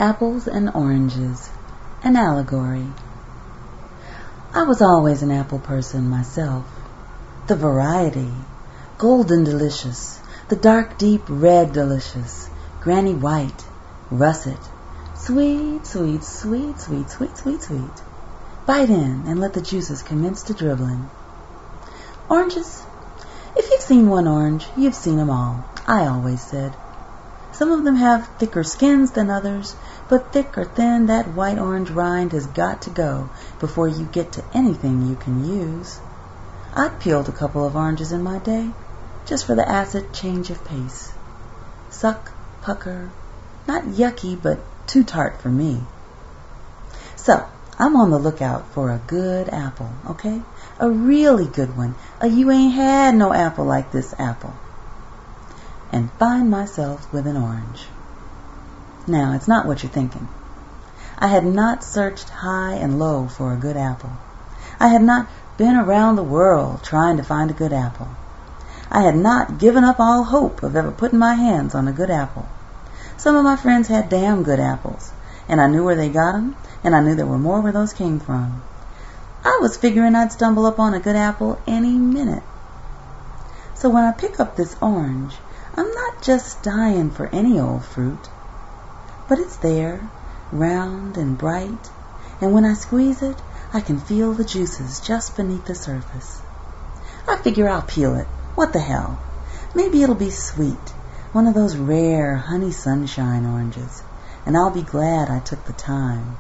Apples and Oranges, an Allegory. I was always an apple person myself. The variety, golden delicious, the dark deep red delicious, granny white, russet, sweet, sweet, sweet, sweet, sweet, sweet, sweet. Bite in and let the juices commence to dribbling. Oranges? If you've seen one orange, you've seen 'em all, I always said. Some of them have thicker skins than others, but thick or thin, that white orange rind has got to go before you get to anything you can use. I'd peeled a couple of oranges in my day, just for the acid change of pace. Suck, pucker, not yucky, but too tart for me. So, I'm on the lookout for a good apple, okay? A really good one, a you ain't had no apple like this apple. And find myself with an orange. Now, it's not what you're thinking. I had not searched high and low for a good apple. I had not been around the world trying to find a good apple. I had not given up all hope of ever putting my hands on a good apple. Some of my friends had damn good apples, and I knew where they got 'em, and I knew there were more where those came from. I was figuring I'd stumble upon a good apple any minute. So when I pick up this orange, I'm not just dying for any old fruit, but it's there, round and bright, and when I squeeze it, I can feel the juices just beneath the surface. I figure I'll peel it. What the hell? Maybe it'll be sweet, one of those rare honey sunshine oranges, and I'll be glad I took the time.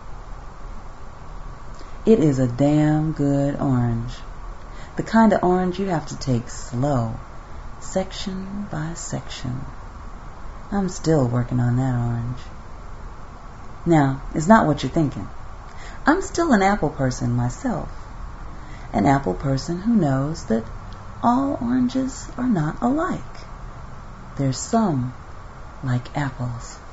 It is a damn good orange. The kind of orange you have to take slow, section by section. I'm still working on that orange. Now, it's not what you're thinking. I'm still an apple person myself. An apple person who knows that all oranges are not alike. There's some like apples.